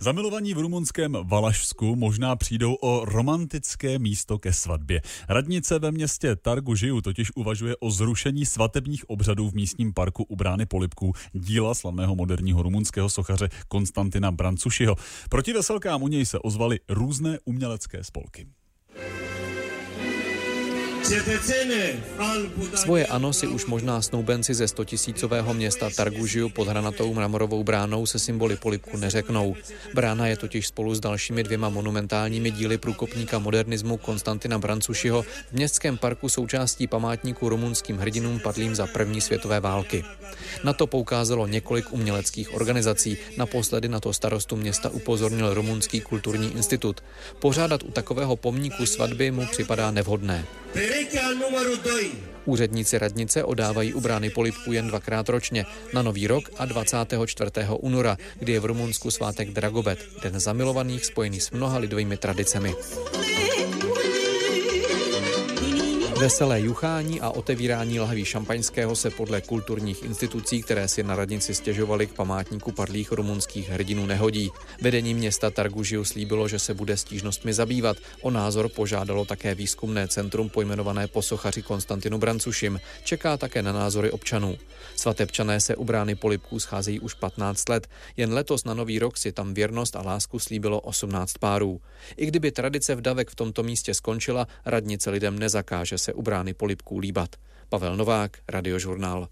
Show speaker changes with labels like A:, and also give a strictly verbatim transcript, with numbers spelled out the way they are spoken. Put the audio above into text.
A: Zamilovaní v rumunském Valašsku možná přijdou o romantické místo ke svatbě. Radnice ve městě Târgu Jiu totiž uvažuje o zrušení svatebních obřadů v místním parku u brány Polibků, díla slavného moderního rumunského sochaře Konstantina Brancusiho. Proti veselkám u něj se ozvaly různé umělecké spolky.
B: Svoje ano si už možná snoubenci ze stotisícového města Târgu Jiu pod hranatou mramorovou bránou se symboly Polibku neřeknou. Brána je totiž spolu s dalšími dvěma monumentálními díly průkopníka modernismu Konstantina Brancusiho v městském parku součástí památníku rumunským hrdinům padlým za první světové války. Na to poukázalo několik uměleckých organizací. Naposledy na to starostu města upozornil Rumunský kulturní institut. Pořádat u takového pomníku svatby mu připadá nevhodné. Úředníci radnice odávají u brány Polibků jen dvakrát ročně, na Nový rok a dvacátého čtvrtého února, kdy je v Rumunsku svátek Dragobet, den zamilovaných spojený s mnoha lidovými tradicemi. Veselé juchání a otevírání lahví šampaňského se podle kulturních institucí, které si na radnici stěžovaly k památníku padlých rumunských hrdinů, nehodí. Vedení města Târgu Jiu slíbilo, že se bude stížnostmi zabývat. O názor požádalo také výzkumné centrum pojmenované po sochaři Konstantinu Brancusim. Čeká také na názory občanů. Svatebčané se u brány Polibků scházejí už patnáct let. Jen letos na Nový rok si tam věrnost a lásku slíbilo osmnáct párů. I kdyby tradice vdavek v tomto místě skončila, radnice lidem nezakáže se u brány Polibků líbat. Pavel Novák, Radiožurnál.